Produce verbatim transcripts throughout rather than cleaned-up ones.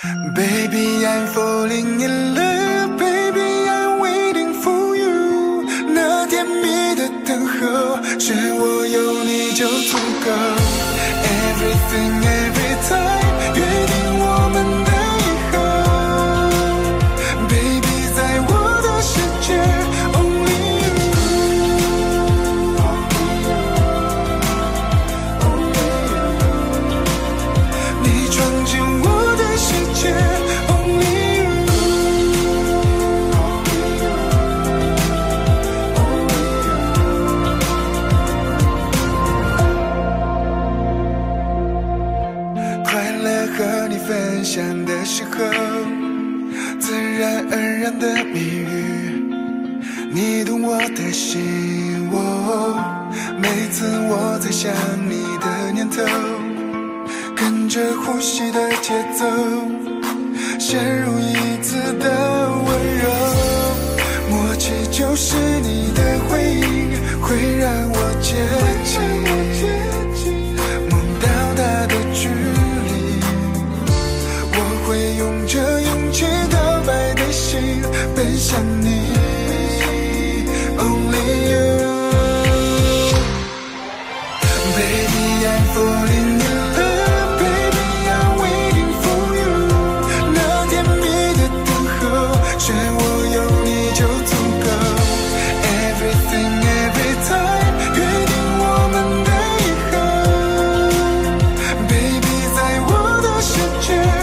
Baby, I'm falling in love. Baby, I'm waiting for you. 那甜蜜的等候，是我有你就足够。Everything, every time， 约定我们的以后。Baby， 在我的世界 ，Only you。你闯进我的世界。和你分享的时候，自然而然的蜜语，你懂我的心窝。每次我在想你的念头，跟着呼吸的节奏，陷入一次的温柔。默契就是你的回应，会让我接近梦到达的距离。会用着勇气告白的心奔向你 Only you Baby I'm falling in love Baby I'm waiting for you 那甜蜜的等候是我有你就足够 Everything every time 约定我们的以后 Baby 在我的世界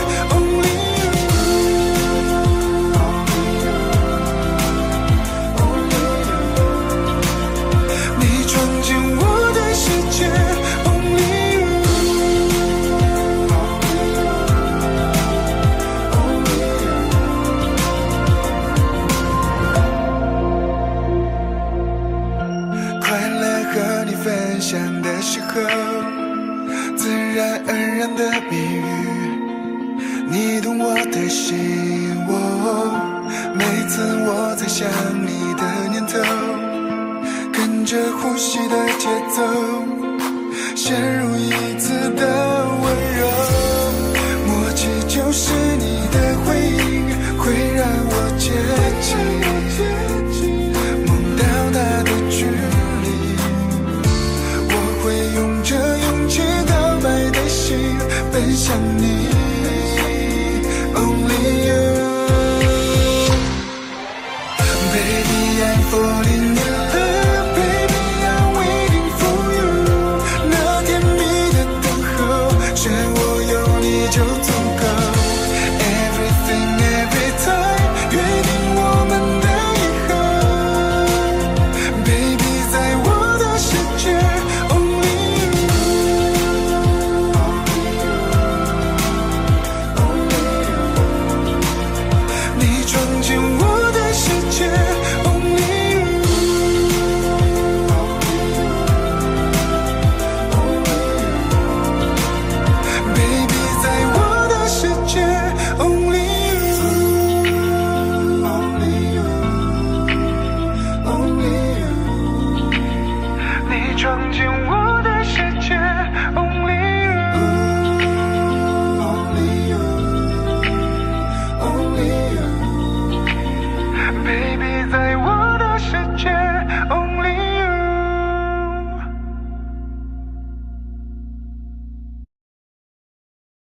分享的时候，自然而然的蜜语，你懂我的心窝。每次我在想你的念头，跟着呼吸的节奏，陷入一次的温柔。